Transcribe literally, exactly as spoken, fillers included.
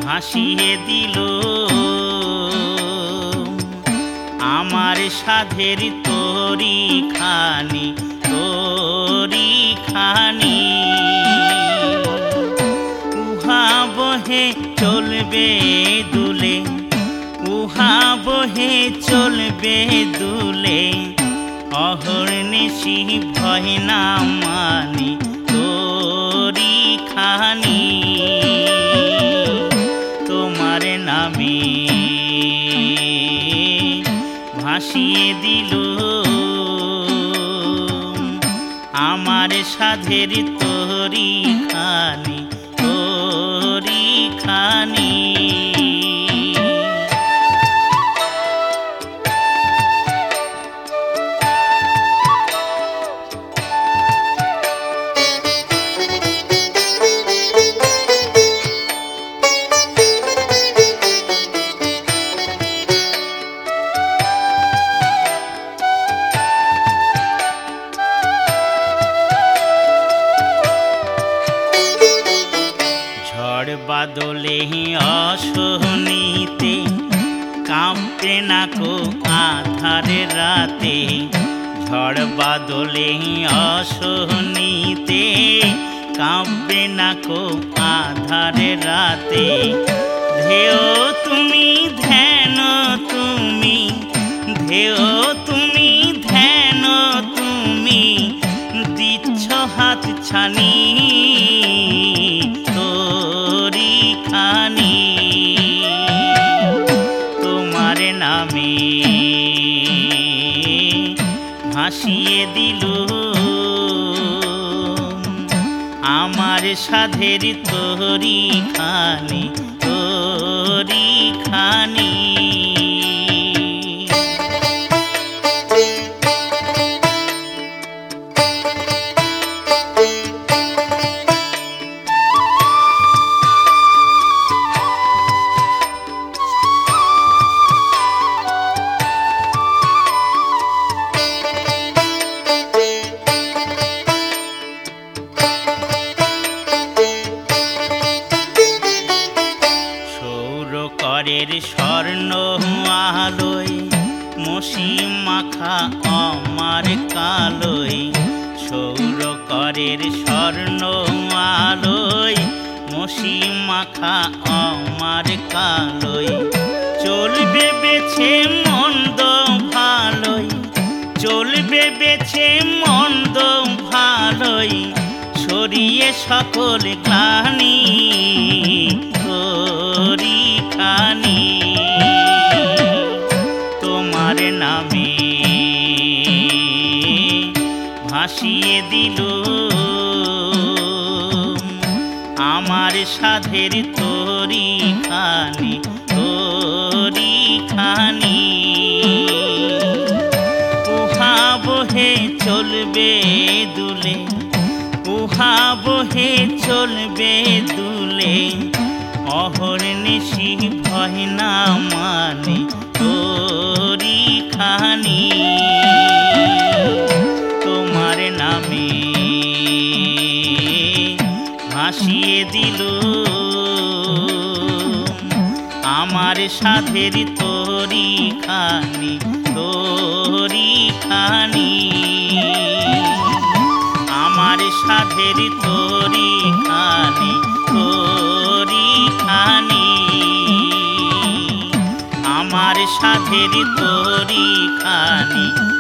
ভাসিয়ে দিল আমার সাধের তরি খানি তরি খানি। উহা বহে চলবে দুলে উহা বহে চলবে দুলে অহর্নিশি ভয় না মানি তরি খানি। তোমার নামে ভাসিয়ে দিল আমার সাধের তরি খানি তরি খানি। বাদলে অসহনীতে কাঁপতে নাকো আধারে রাতে। ঝড় বাদলে অসহনীতে কাঁপবে নাকো আধারে রাতে। ধেও তুমি ধ্যান তুমি ধেও তুমি ধ্যান তুমি দিচ্ছ হাত ছানি তরি খানি। তোমার নামে ভাসিয়ে দিল আমার সাধের তরি খানি তরি খানি। করের স্বর্ণ আলোয় মসি মাখা আমার কালোয়। সৌর করের স্বর্ণ আলোয় মসি মাখা আমার কালোয়। চলবে বেছে মন্দ ভালোই চলবে বেছে মন্দ ভালোই সরিয়ে সকল গ্লানি তরি খানি। তোমার নামে ভাসিয়ে দিল আমার সাধের তরি খানি তরি খানি। উহা বহে চলবে দুলে উহা বহে চলবে দুলে অহর্নিশি ভয় না মানে তরি খানি। তোমার নামে ভাসিয়ে দিল আমার সাধের তরি খানি তরি খানি। আমার সাধের তরি খানি তরি খানি। আমার সাধের তরি খানি